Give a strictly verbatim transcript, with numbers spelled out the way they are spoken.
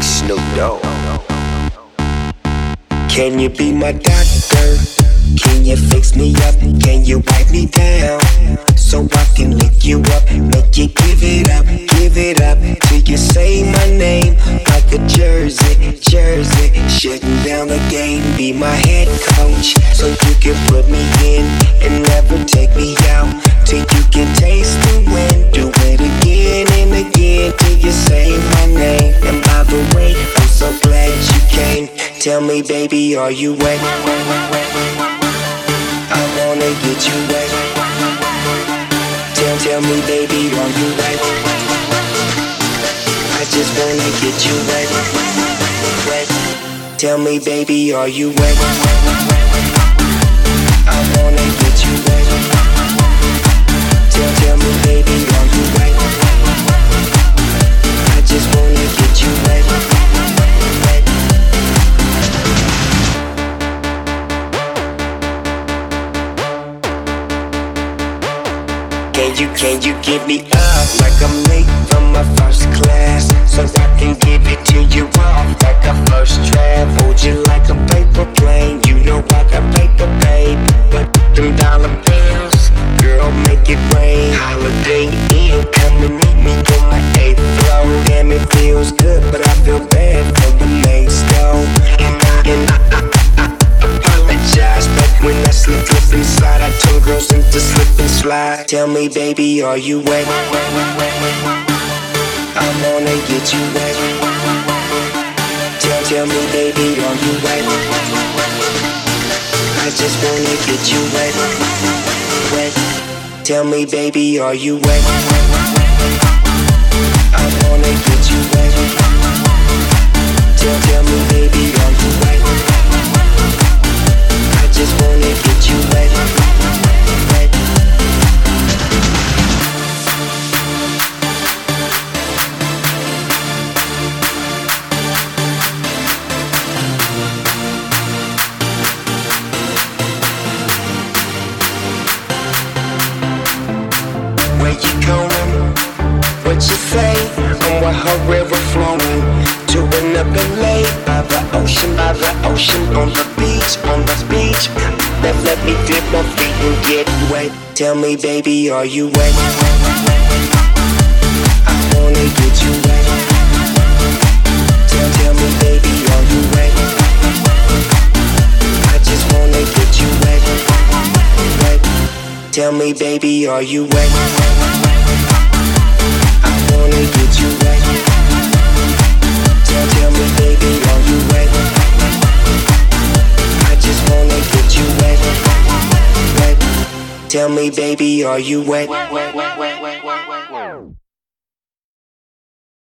Snoop Dogg. Can you be my doctor? Can you fix me up? Can you wipe me down? So I can lick you up, make you give it up, give it up till you say my name like a jersey, jersey. Shutting down the game, be my head coach, so you can put me in and never take me out till you can taste the wind. Do it again and again till you say my name. And by the way, I'm so glad you came. Tell me, baby, are you wet? I wanna get you wet. Tell, tell me, baby, are you wet? I just wanna get you wet, wet. Tell me, baby, are you wet? I wanna get you wet. Tell, tell me, baby, are you wet? I just wanna get you wet, wet. Can you, can you give me up like I'm late from my first class, so I can give it to you off like a first draft? Hold you like a paper plane, you know I got paper, babe. But them dollar bills, girl, make it rain. Holiday Inn, come and meet me on my eighth floor. Damn, it feels good, but I feel bad for the next though. And I, and I, I, I, I apologize, but when I slip, slip inside, I turn girls into slip and slide. Tell me, baby, are you wet? I wanna get you wet. Tell, tell me, baby, are you wet? I just wanna get you wet, wet. Tell me, baby, are you wet? I wanna get you wet. Tell, tell me, baby, are you wet? I just wanna get you wet, wet. Where you going? What you say? I'm with her river flowing to another lake by the ocean, by the ocean, on the beach, on the beach. Let, let me dip my feet and get wet. Tell me, baby, are you wet? I wanna get you wet. Tell, tell me, baby, are you wet? I just wanna get you wet, wet. Tell me, baby, are you wet? I wanna get you wet. Tell, tell me, baby, are you wet? I just wanna get you wet, wet. Tell me, baby, are you wet? Wet, wet, wet, wet, wet.